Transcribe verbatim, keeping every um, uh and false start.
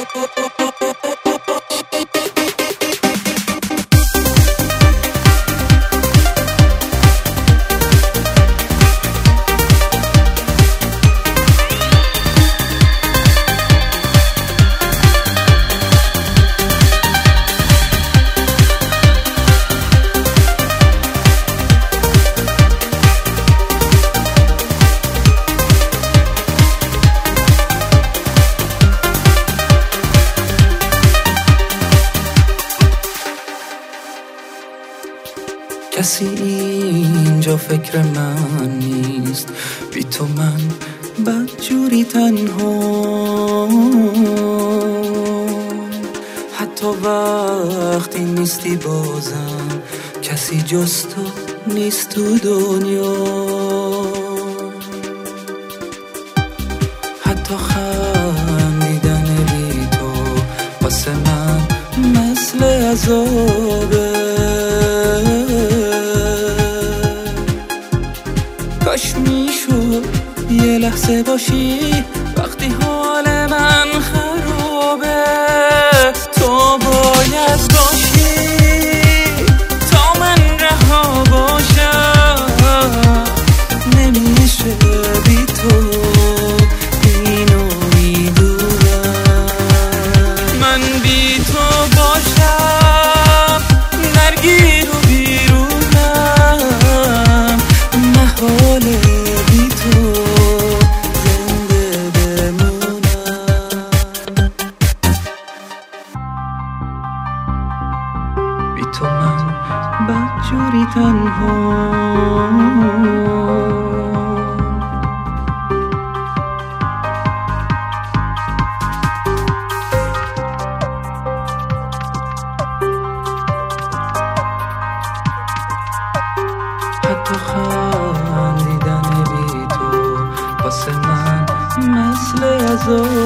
کسی اینجا فکر من نیست، بی تو من بدجوری تنها، حتی وقتی نیستی بازم کسی جز تو نیست تو دنیا. حتی خندیدن بی تو واسه من مثل عذابه. کاش میشد یه لحظه باشی وقتی حال من خرابه. تو باید باشی تا من رها باشم، نمیشه بی تو اینو میدونم. من بی تو باشم درگیر و بیرونم، محال بی تو زنده بمونم. بی تو من بدجوری تنها، حتی خندیدن بی تو واسه من مثل عذاب.